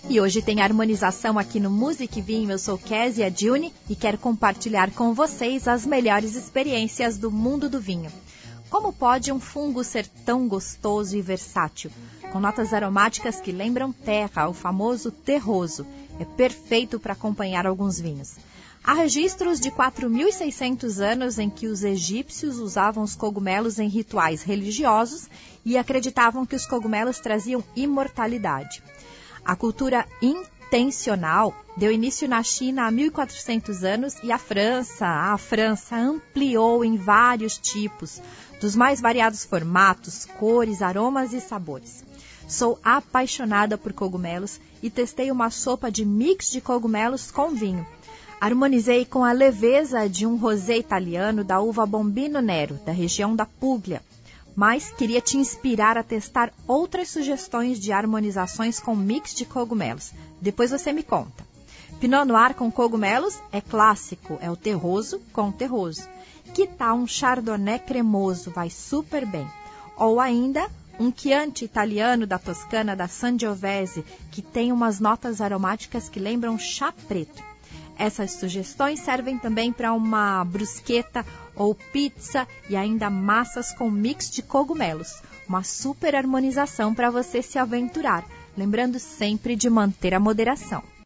E hoje tem harmonização aqui no Music Vinho. Eu sou Kézia Juni e quero compartilhar com vocês as melhores experiências do mundo do vinho. Como pode um fungo ser tão gostoso e versátil? Com notas aromáticas que lembram terra, o famoso terroso. É perfeito para acompanhar alguns vinhos. Há registros de 4.600 anos em que os egípcios usavam os cogumelos em rituais religiosos e acreditavam que os cogumelos traziam imortalidade. A cultura intencional deu início na China há 1.400 anos e a França ampliou em vários tipos, dos mais variados formatos, cores, aromas e sabores. Sou apaixonada por cogumelos e testei uma sopa de mix de cogumelos com vinho. Harmonizei com a leveza de um rosé italiano da uva Bombino Nero, da região da Puglia. Mas queria te inspirar a testar outras sugestões de harmonizações com mix de cogumelos. Depois você me conta. Pinot Noir com cogumelos é clássico, é o terroso com terroso. Que tal um Chardonnay cremoso? Vai super bem. Ou ainda um Chianti italiano da Toscana, da Sangiovese, que tem umas notas aromáticas que lembram chá preto. Essas sugestões servem também para uma brusqueta ou pizza e ainda massas com mix de cogumelos. Uma super harmonização para você se aventurar. Lembrando sempre de manter a moderação.